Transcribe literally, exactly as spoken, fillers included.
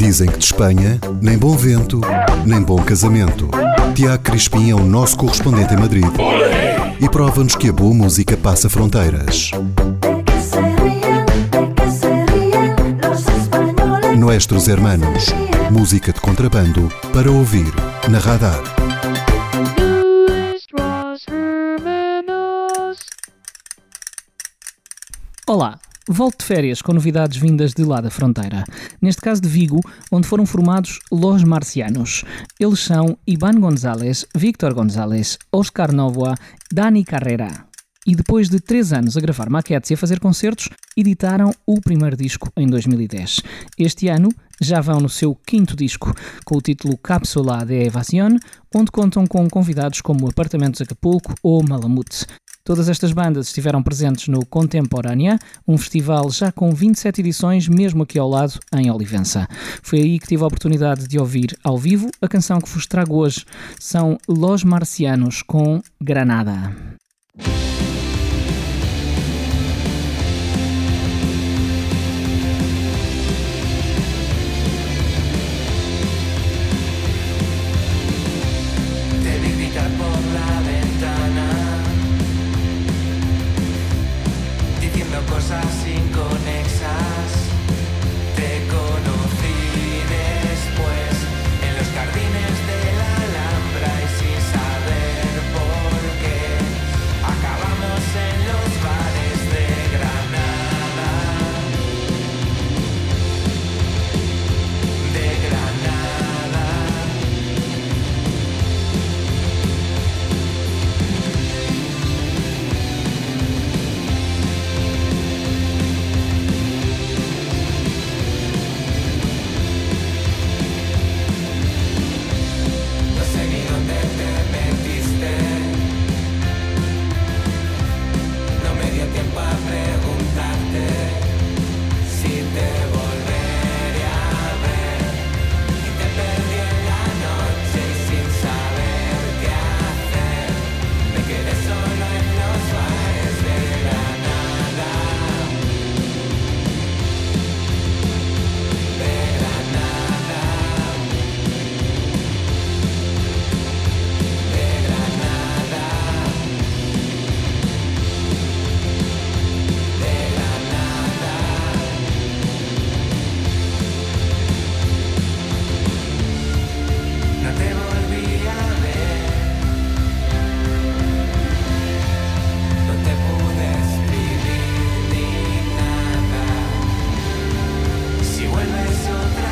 Dizem que de Espanha, nem bom vento, nem bom casamento. Tiago Crispim é o nosso correspondente em Madrid e prova-nos que a boa música passa fronteiras. Nuestros Hermanos, música de contrabando para ouvir na Radar. Olá, volto de férias com novidades vindas de lá da fronteira. Neste caso de Vigo, onde foram formados Los Marcianos. Eles são Iván González, Víctor González, Óscar Novoa, Dani Carrera. E depois de três anos a gravar maquetes e a fazer concertos, editaram o primeiro disco em dois mil e dez. Este ano já vão no seu quinto disco, com o título Cápsula de Evasión, onde contam com convidados como Apartamentos Acapulco ou Malamute. Todas estas bandas estiveram presentes no Contemporânea, um festival já com vinte e sete edições, mesmo aqui ao lado, em Olivença. Foi aí que tive a oportunidade de ouvir ao vivo a canção que vos trago hoje. São Los Marcianos com Granada. Cosas inconexas, te conocí después en los jardines de la Alhambra y sin saber por qué acabamos en los bares de Granada, de Granada. Otra